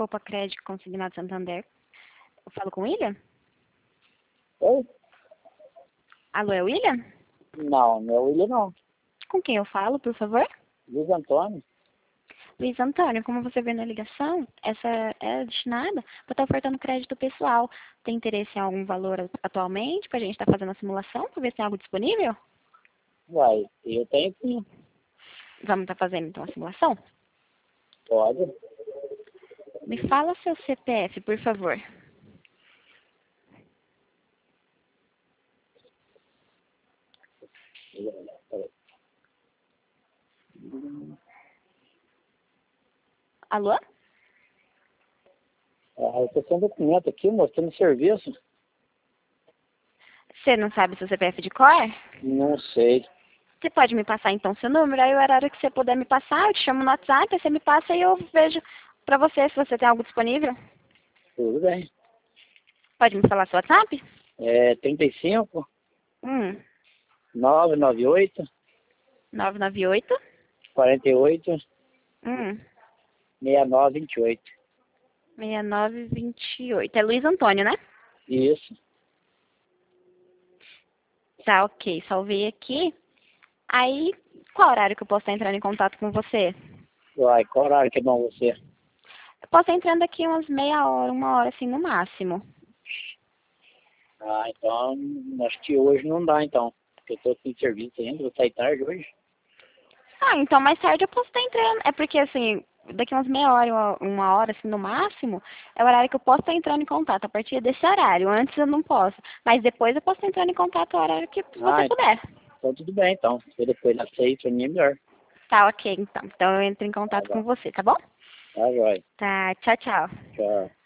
Poupa Crédito Consignado Santander. Eu falo com o William? Oi? Alô, é o William? Não, não é o William, não. Com quem eu falo, por favor? Luiz Antônio? Luiz Antônio, como você vê na ligação, essa é destinada para estar ofertando crédito pessoal. Tem interesse em algum valor atualmente para a gente estar fazendo a simulação, para ver se tem algo disponível? Vai, eu tenho sim. Vamos estar fazendo então a simulação? Pode. Me fala seu CPF, por favor. Peraí. Alô? Eu tô sem documento aqui, mostrando serviço. Você não sabe seu CPF de cor? Não sei. Você pode me passar então seu número, aí o horário que você puder me passar, eu te chamo no WhatsApp, aí você me passa e eu vejo pra você se você tem algo disponível. Tudo bem. Pode me falar seu WhatsApp? 35 Hum, 998 998 48 hum, 6928. 6928. É Luiz Antônio, né? Isso. Tá, ok. Salvei aqui. Aí, qual horário que eu posso estar entrando em contato com você? Vai, qual horário que é bom você? Eu posso estar entrando aqui umas meia hora, uma hora assim no máximo. Então, acho que hoje não dá, então. Porque eu tô sem serviço ainda, vou sair tarde hoje. Ah, então mais tarde eu posso estar entrando. É porque assim, daqui umas meia hora, uma hora assim no máximo, é o horário que eu posso estar entrando em contato. A partir desse horário. Antes eu não posso. Mas depois eu posso estar entrando em contato a hora que você puder. Então tudo bem, então. Se depois das 6, pra mim é melhor. Tá, ok, então. Então eu entro em Tá contato bom. com você, tá bom? Tá, jóia. Tá, tchau, tchau. Tchau.